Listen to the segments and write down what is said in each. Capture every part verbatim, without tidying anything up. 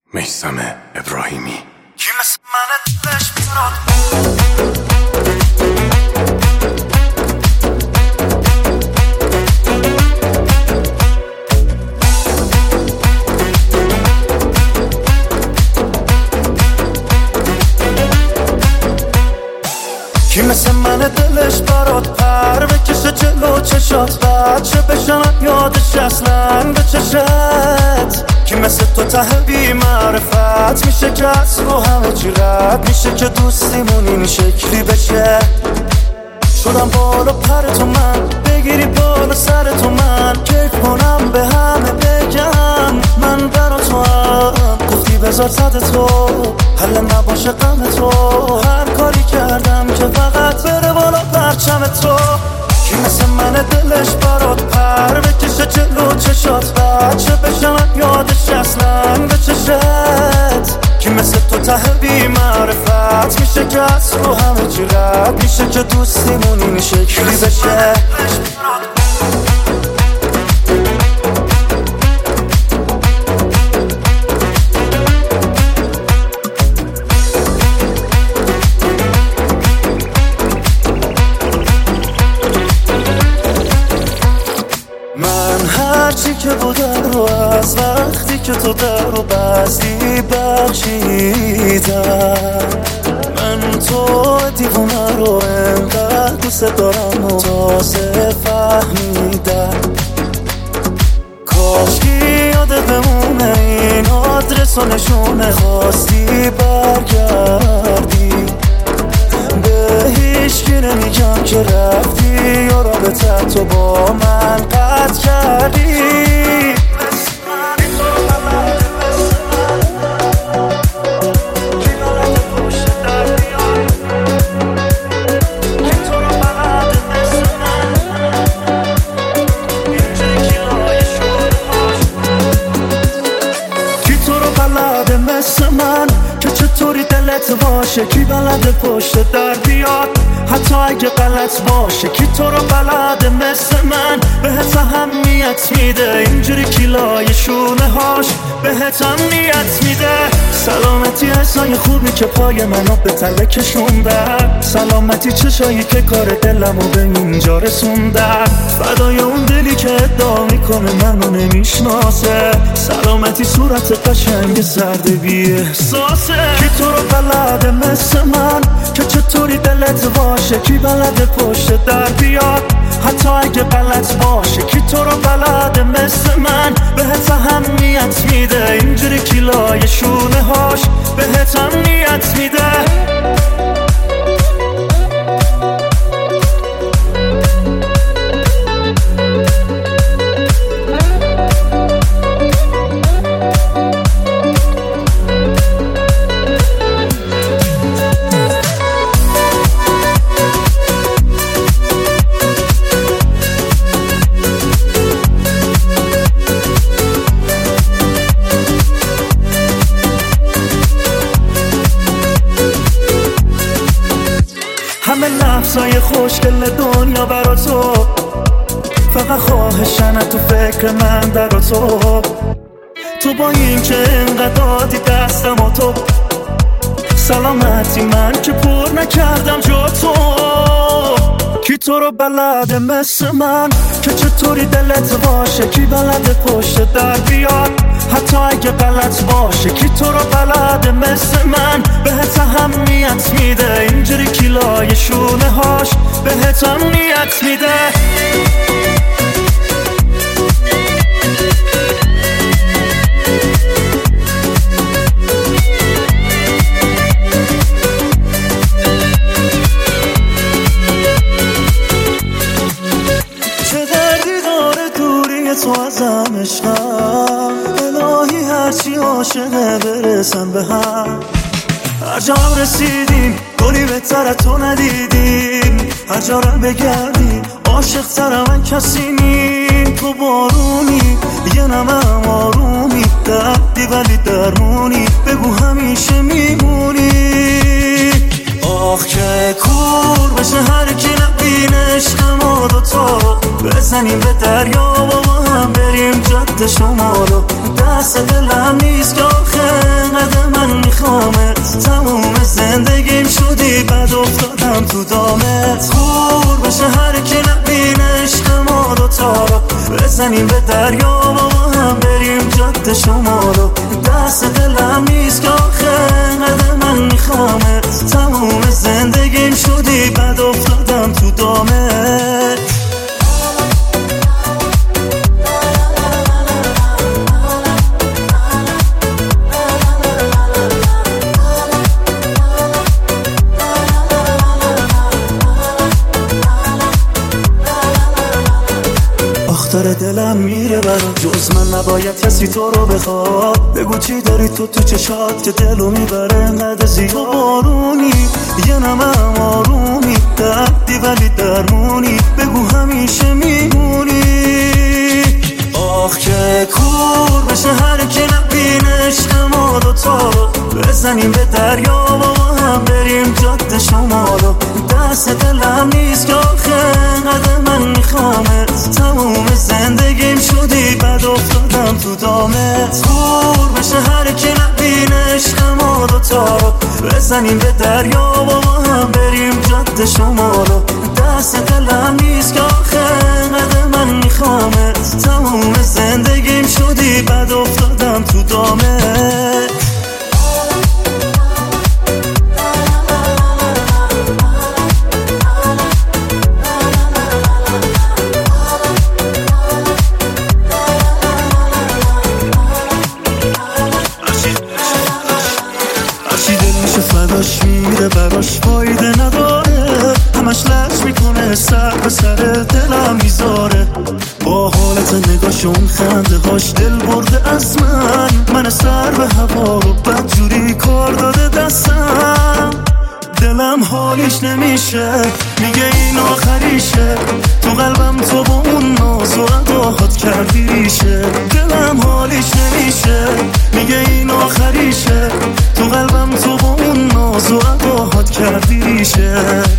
میثم ابراهیمی. کی مثل من دلش میتراد کی مثل من دلش برات پر بکشه جلو چشات بچه بشنم یادش اصلا به چشت. کی مثل تو ته بی معرفت میشه که از رو همه چی رد میشه که دوستیمون این شکلی بشه. شدم بالا پر تو من بگیری بالا سر تو من کیف کنم به همه بگم من برا تو هم گفتی بذار صد تو حل نباشه غم تو هر کاری کردم که فقط بره بالا پرچم تو. کی مثل من دلش برات پر بکشه جلو چشات بچه بشنم یادش اصلا به چشت. کی مثل تو ته بی معرفت میشه که از رو همه چی رد میشه که دوستیمون این شکلی بشه. هرچی که بودم رو از وقتی که تو در رو بستی بخشیدم. من تو دیوونه رو انقدر دوست دارم و تازه فهمیدم. کاشکی یاده بمونه این آدرس و نشونه خواستی برگردی به هیچکی نمیگم که رفتی یا رابطه تو با من قطع کردی. مثل من که چطوری دلت باشه کی بلده پشت در بیاد حتی اگه غلط باشه کی تو رو بلده مثل من بهت اهمیت میده اینجوری کیلای شونه هاش بهت اهمیت میده. سلامتی حسای خوبی که پای منو به تله کشوندن سلامتی چشایی که کار دلمو به اینجا رسوندن فدای اون دلی که ادعا میکنه منو نمیشناسه سلامتی صورت قشنگ زرد بی احساسه. کی تو رو بلده مثل من که چطوری دلت باشه کی بلده پشت در بیاد حتی اگه غلط باشه کی تو رو بلده مثل من بهت اهمیت میده اینجوری کیلای شونه هاش بهت اهمیت میده. همه لحظای خوشگل دنیا برا تو فقط خواهشن تو فکر من در تو تو با این که انقدر دادی دستم و تو سلامتی من که پر نکردم جا تو. کی تو رو بلده مثل من که چطوری دلت باشه کی بلده پشت در بیاد حتی اگه غلط باشه کی تو رو بلده مثل من بهت اهمیت میده اینجوری کیلای شونه هاش بهت اهمیت میده. چه دردی داره دوری تو ازم عشقم الهی هرچی عاشقه برسن به هم. هر جا رسیدیم گلی بهتر تو ندیدیم هر جا رو بگردیم عاشق تر من کسی نی. تو بارونی یه نمم آرومی دردی ولی درمونی بگو همیشه میمونی. آخ که کور بشه هر کی نبینه عشق ما دوتا بزنیم به دریا و با هم بریم جاده شمالو دست دلم نیست که آخه بزنیم به دریا و با هم بریم جاده شمالو. دست دلم نیست که آخه انقدر من میخوامت، تموم زندگیم شدی بد افتادم تو دامت. داره دلم میره برا، جز من نباید کسی تو رو بخواد. بگو چی داری تو تو چشات که دلو میبره انقدر زیاد. تو بارونی یه نمم آرومی، دردی ولی درمونی، بگو همیشه میمونی. آخ که کور بشه هر که نبینه عشق ما دوتا رو، بزنیم به دریا و با هم بریم جاده شمالو. دست دلم نیست که آخه انقدر من میخوامت، تموم زندگیم شدی بد افتادم تو دامت. کور بشه هر که نبینه عشق ما دوتا رو، بزنیم به دریا و با هم بریم جاده شمالو. دست دلم نیست که آخه انقدر من میخوامت، تموم زندگیم شدی بد افتادم تو دامت. فداش میره براش فایده نداره، همش لش میکنه سر به سر دلم میذاره. با حالت نگاهشون خنده هاش دل برده از من، من سر به هوا رو بدجوری کار داده دستم. دلم حالیش نمیشه، میگه این آخریشه، تو قلبم تو با اون ناز و اداهات کردی ریشه. دلم حالیش نمیشه، میگه این آخریشه، تو قلبم تو با اون ناز و اداهات کردی ریشه.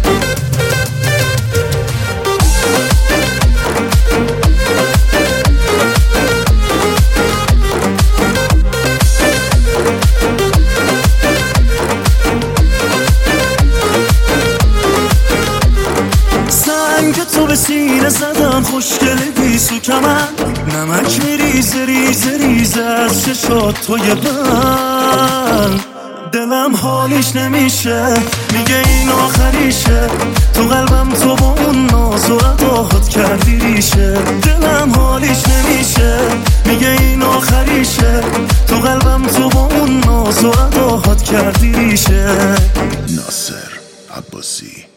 تو به سینه زدم خوشگل بیسو کمن، نمک میریزه ریزه ریزه از چشات توی من. دلم حالیش نمیشه، میگه این آخریشه، تو قلبم تو با اون ناز و اداهات کردی ریشه. دلم حالیش نمیشه، میگه این آخریشه، تو قلبم تو با اون ناز و اداهات کردی ریشه. ناصر عباسی.